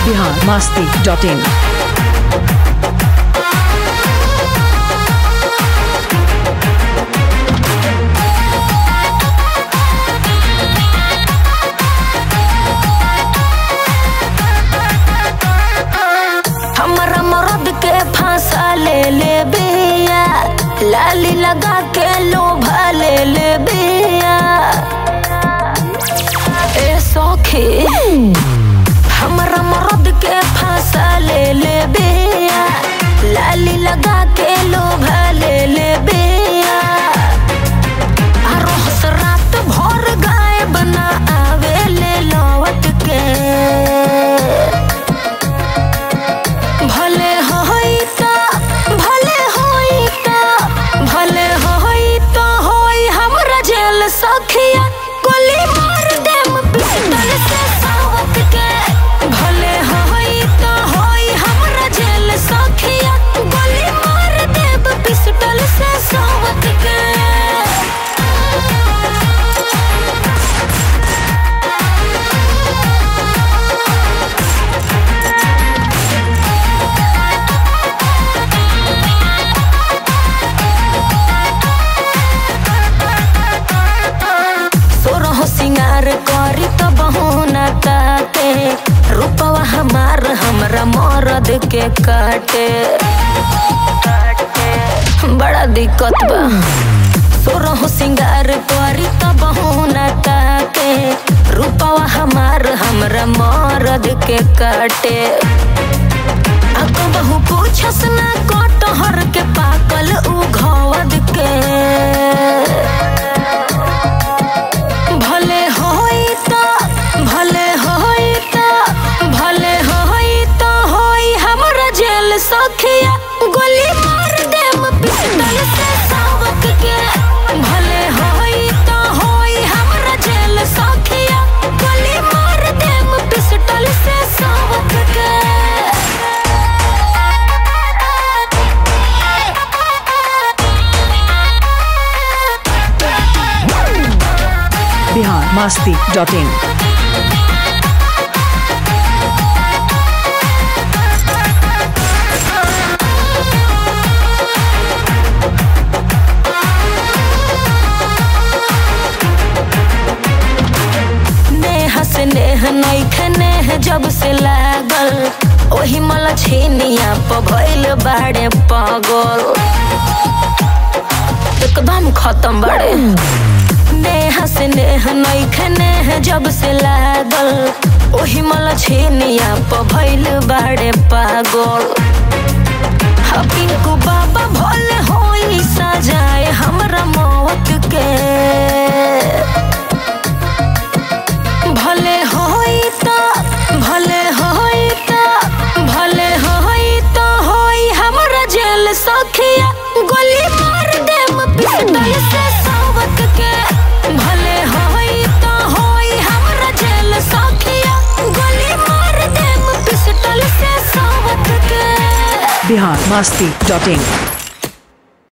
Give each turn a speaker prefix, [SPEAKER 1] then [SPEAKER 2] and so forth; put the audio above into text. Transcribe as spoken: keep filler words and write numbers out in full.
[SPEAKER 1] Bihar Masti dot इन।
[SPEAKER 2] हमारा मर्द के फांसा ले ले बिया, लाली लगा के लोभा ले ले बिया। ए सौखी हमारा मर्द के फांसा ले ले बिया, लाली लगा के लोभा ले ले बिया। रोज रात भर गाय बना आवे ले लौट के, भले होई तो भले होई तो भले होई तो होई हमरा जेल सखिया, गोली मार देम पिस्टल से सावत के। भले होई तो होई हमरा जेल सखिया, गोली मार देम पिस्टल से सावत के। सिंगार करी तो बहुना ताके, रूपवा हमार हमरा मर्द के काटे। बड़ा दिक्कत बा। सोरह सिंगार करी तो बहुना ताके, रूपवा हमार हमरा मर्द के काटे। अको बहु पूछस ना कटहर के पाकल उ घवद के। भले होई तो भले होई तो भले होई तो होई हमरा जेल सखिया, गोली मार देम पिस्टल से सावक के। भले होई तो होई हमरा जेल सखिया, गोली मार देम पिस्टल से सावक के।
[SPEAKER 1] Bihar Masti dot in.
[SPEAKER 2] नेह से नेह नइखे नेह जब से लागल, ओही मला छेनिया प भइल बाड़े पागल। एकदम खत्म बाड़े। नेह से नेह नइखे नेह जब से लागल, ओही मला छेनिया प भइल बाड़े पागल। पिंकू बाबा भोले होई सजाए हमरा मौत के। भले होई तो भले होई तो भले होई तो होई हमरा जेल सखिया, गोली मार देम पिस्टल से सावक के। भले होई तो होई हमरा जेल सखिया, गोली मार देम पिस्टल से सावक के।
[SPEAKER 1] बिहार मस्ती डॉट इन।